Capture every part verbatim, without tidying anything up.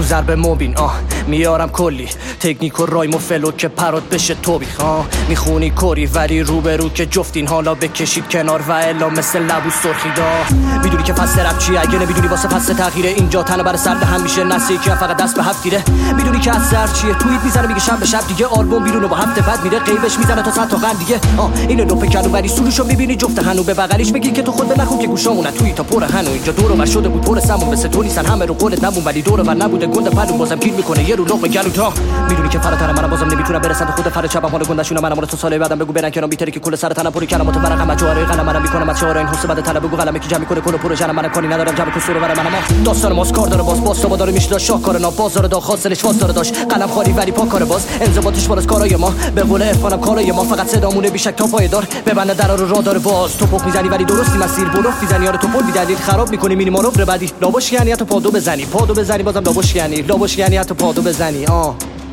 ضرب مبین آه میارم کلی تکنیک و رایم و فلو که پرات بشه توبی آه میخونی کوری ولی رو به رو که جفتین حالا بکشید کنار و الا مثل لبو سرخی دا میدونی که فصل رپ چیه اگه نمیدونی واسه فصل تغییره اینجا تنها برای سرد هم میشه نسلی که فقط دست به هفت گیره میدونی که از سر چیه توییت میزنه میگه شب به شب دیگه آلبوم بیرون و با هفته بعد میره قیبش میزنه تا صد تا قند دیگه آه اینو لپ کلو ولی سروشو میبینی جفت هنو به بغلیش بگی که تو خود به نخون که گوشامونه توی تا پر هنو اینجا دور و بر شده بود پر سمون مثل تو نیستن همه رو قولت نمون ولی دور و بر نبوده گنده پلو بازم گیر میکنه یه رو لقمه گلو تا میدونی که فراتر منم بازم نمیتونم برسم خود فر چپم حال گندشون منم تو سال بعدم بگو برن کنام بیتری که کل سر تنم پوری کلمات ورقم جواره قلم منم میکنم از چهار این حس بعد طلب بگو قلمی که جمع کنه کل پروژه منم کاری ندارم جمع کسور برای منم داستان ماست کار داره باز باز صبح داره میشه شاهکار نا بازار دا خاصلش واس داره داش قلم خالی ولی پا کار باز انضباطش بالاست کارای ما به قول عرفانم کارای ما فقط صدامونه بیشک تا پایدار ببنده درا رو راه داره باز تو پک میزنی ولی درستی مسیر بلوف میزنی یارو تو پل بی دلیل خراب میکنی مینی مانور بعدی لاباش یعنی حتی پادو بزنی پادو بزنی بازم لاباش یعنی لاباش یعنی حتی پادو بزنی آ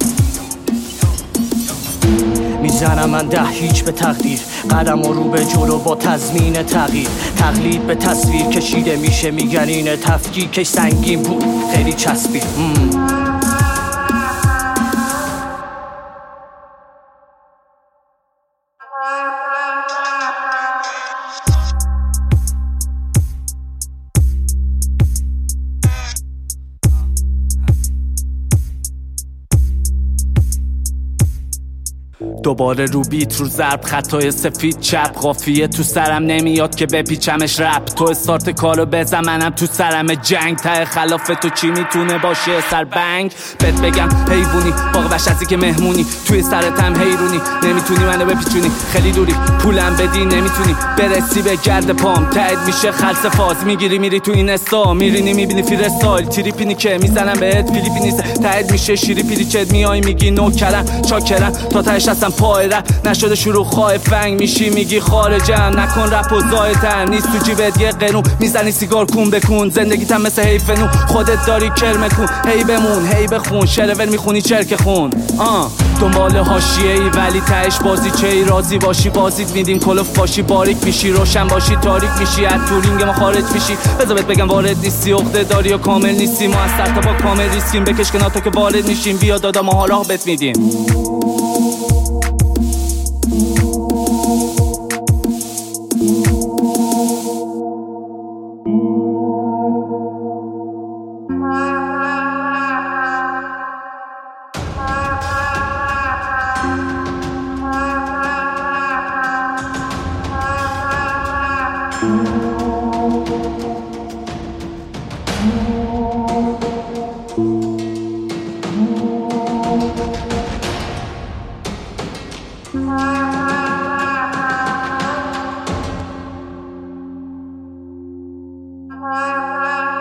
میزنم من ده هیچ به تقدیر قدم و رو به جلو با تضمین تغییر تقلید به تصویر کشیده میشه میگن اینه تفکیکش سنگین بود خیلی چسبید دوباره رو بیت رو ضرب خطای سفید چپ قافیه تو سرم نمیاد که بپیچمش رپ تو استارت کارو بزن منم تو سرم جنگ ته خلاف تو چی میتونه باشه سر بنگ بهت بگم حیوونی باغ وحشتی که مهمونی توی سرتم حیرونی نمیتونی منو بپیچونی خیلی دوری پولم بدی نمیتونی برسی به گرد پام تایید میشه خلص فاز میگیری میری تو این استا میرینی میبینی فیر استایل تریپینی که میزنم بهت فیلیپینیست تایید میشه شیری پیریچت میای میگی نوکرم چاکرم تا تهش هستم پایره نشده شروع خواه فنگ میشی میگی خارجم نکن رپ و زایتن نیست تو جیبت یه قنون میزنی سیگار کون بکن زندگیتم مثل حیف نون خودت داری کرم کن هی بمون هی بخون شرور میخونی چرک خون آه دنبال حاشیه ای ولی تهش بازی چه ای راضی باشی بازیت میدیم کلوف باشی باریک میشی روشن باشی تاریک میشی از تورینگ ما خارج میشی بذار بهت بگم وارد نیستی عقده داری و کامل نیستی ما از سر تا پا کامل ریسکیم بکش کنار تا که وارد میشیم بیا دادا ما حالا بهت میدیم Bye.